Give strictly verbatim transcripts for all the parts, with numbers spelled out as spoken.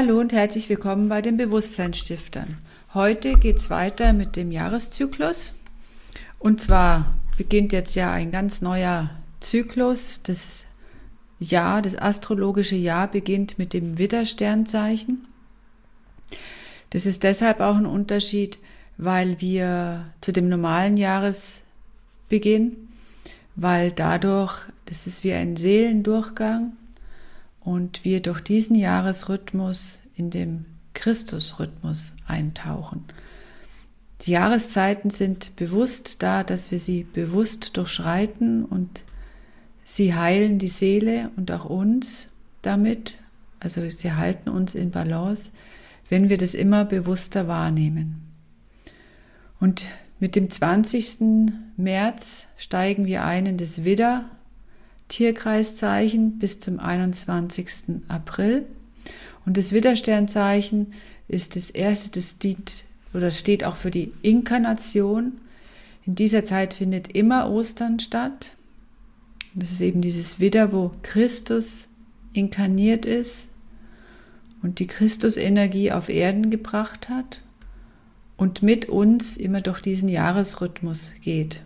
Hallo und herzlich willkommen bei den Bewusstseinsstiftern. Heute geht es weiter mit dem Jahreszyklus. Und zwar beginnt jetzt ja ein ganz neuer Zyklus. Das Jahr, das astrologische Jahr beginnt mit dem Widder-Sternzeichen. Das ist deshalb auch ein Unterschied, weil wir zu dem normalen Jahresbeginn, weil dadurch, das ist wie ein Seelendurchgang, und wir durch diesen Jahresrhythmus in dem Christusrhythmus eintauchen. Die Jahreszeiten sind bewusst da, dass wir sie bewusst durchschreiten und sie heilen die Seele und auch uns damit, also sie halten uns in Balance, wenn wir das immer bewusster wahrnehmen. Und mit dem zwanzigsten März steigen wir ein in das Widder Tierkreiszeichen bis zum einundzwanzigsten April. Und das Widder-Sternzeichen ist das erste, das dient oder steht auch für die Inkarnation. In dieser Zeit findet immer Ostern statt. Und das ist eben dieses Widder, wo Christus inkarniert ist und die Christusenergie auf Erden gebracht hat und mit uns immer durch diesen Jahresrhythmus geht.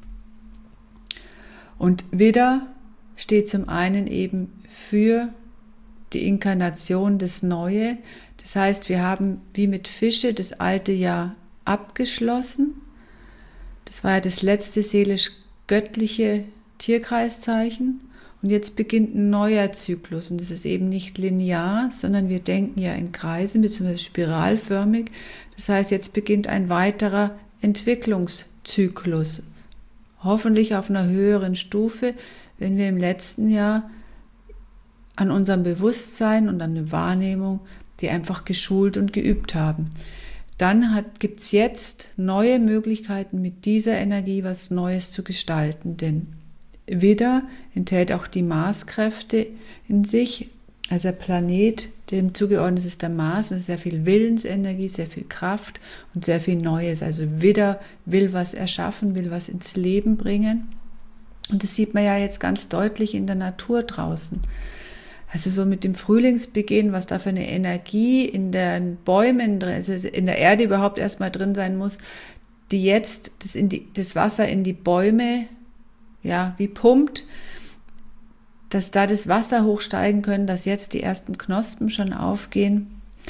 Und Widder steht zum einen eben für die Inkarnation, das Neue. Das heißt, wir haben wie mit Fische das alte Jahr abgeschlossen. Das war ja das letzte seelisch-göttliche Tierkreiszeichen. Und jetzt beginnt ein neuer Zyklus. Und das ist eben nicht linear, sondern wir denken ja in Kreisen bzw. spiralförmig. Das heißt, jetzt beginnt ein weiterer Entwicklungszyklus. Hoffentlich auf einer höheren Stufe, wenn wir im letzten Jahr an unserem Bewusstsein und an der Wahrnehmung, die einfach geschult und geübt haben. Dann gibt es jetzt neue Möglichkeiten, mit dieser Energie was Neues zu gestalten, denn Widder enthält auch die Marskräfte in sich, also der Planet, dem zugeordnet ist der Mars, das ist sehr viel Willensenergie, sehr viel Kraft und sehr viel Neues. Also Widder will was erschaffen, will was ins Leben bringen. Und das sieht man ja jetzt ganz deutlich in der Natur draußen. Also so mit dem Frühlingsbeginn, was da für eine Energie in den Bäumen, also in der Erde überhaupt erstmal drin sein muss, die jetzt das, in die, das Wasser in die Bäume, ja, wie pumpt, dass da das Wasser hochsteigen können, dass jetzt die ersten Knospen schon aufgehen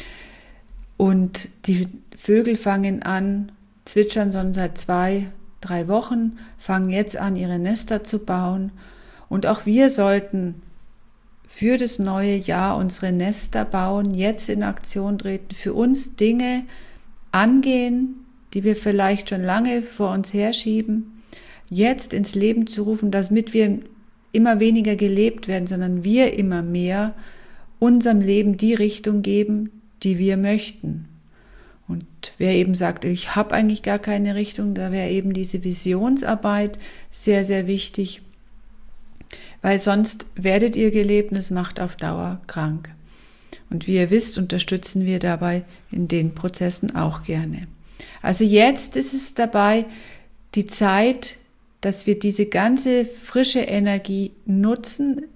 und die Vögel fangen an, zwitschern schon seit zwei, drei Wochen, fangen jetzt an, ihre Nester zu bauen. Und auch wir sollten für das neue Jahr unsere Nester bauen, jetzt in Aktion treten, für uns Dinge angehen, die wir vielleicht schon lange vor uns herschieben, jetzt ins Leben zu rufen, damit wir immer weniger gelebt werden, sondern wir immer mehr unserem Leben die Richtung geben, die wir möchten. Und wer eben sagt, ich habe eigentlich gar keine Richtung, da wäre eben diese Visionsarbeit sehr, sehr wichtig, weil sonst werdet ihr gelebt und es macht auf Dauer krank. Und wie ihr wisst, unterstützen wir dabei in den Prozessen auch gerne. Also jetzt ist es dabei die Zeit, dass wir diese ganze frische Energie nutzen,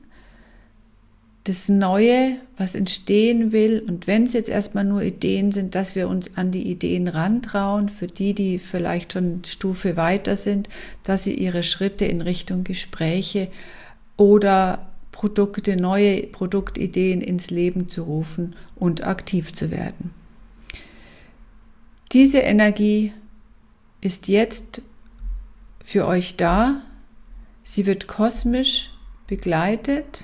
das Neue, was entstehen will, und wenn es jetzt erstmal nur Ideen sind, dass wir uns an die Ideen rantrauen, für die, die vielleicht schon eine Stufe weiter sind, dass sie ihre Schritte in Richtung Gespräche oder Produkte, neue Produktideen ins Leben zu rufen und aktiv zu werden. Diese Energie ist jetzt für euch da, sie wird kosmisch begleitet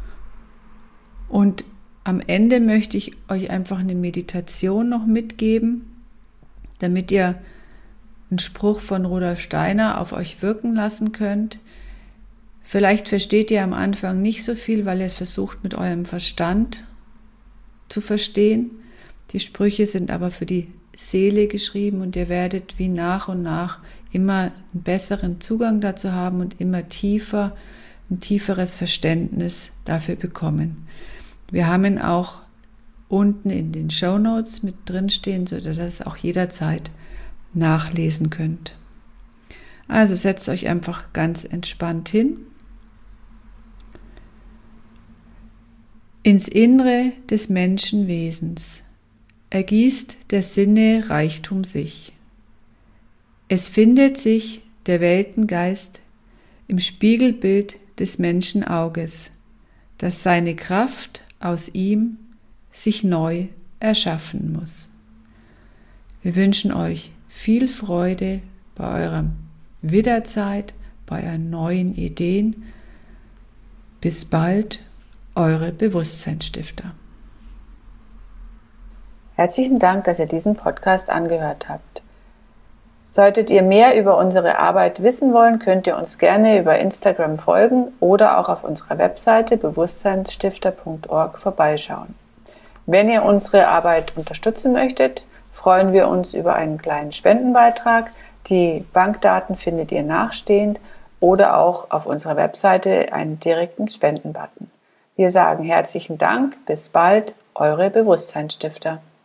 und am Ende möchte ich euch einfach eine Meditation noch mitgeben, damit ihr einen Spruch von Rudolf Steiner auf euch wirken lassen könnt. Vielleicht versteht ihr am Anfang nicht so viel, weil ihr es versucht mit eurem Verstand zu verstehen. Die Sprüche sind aber für die Seele geschrieben und ihr werdet wie nach und nach immer einen besseren Zugang dazu haben und immer tiefer, ein tieferes Verständnis dafür bekommen. Wir haben auch unten in den Shownotes mit drinstehen, sodass ihr es auch jederzeit nachlesen könnt. Also setzt euch einfach ganz entspannt hin. ins Innere des Menschenwesens ergießt der Sinne Reichtum sich. Es findet sich der Weltengeist im Spiegelbild des Menschenauges, das seine Kraft aus ihm sich neu erschaffen muss. Wir wünschen euch viel Freude bei eurer Widderzeit, bei euren neuen Ideen. Bis bald, eure Bewusstseinsstifter. Herzlichen Dank, dass ihr diesen Podcast angehört habt. Solltet ihr mehr über unsere Arbeit wissen wollen, könnt ihr uns gerne über Instagram folgen oder auch auf unserer Webseite bewusstseinsstifter punkt org vorbeischauen. Wenn ihr unsere Arbeit unterstützen möchtet, freuen wir uns über einen kleinen Spendenbeitrag. Die Bankdaten findet ihr nachstehend oder auch auf unserer Webseite einen direkten Spendenbutton. Wir sagen herzlichen Dank, bis bald, eure Bewusstseinsstifter.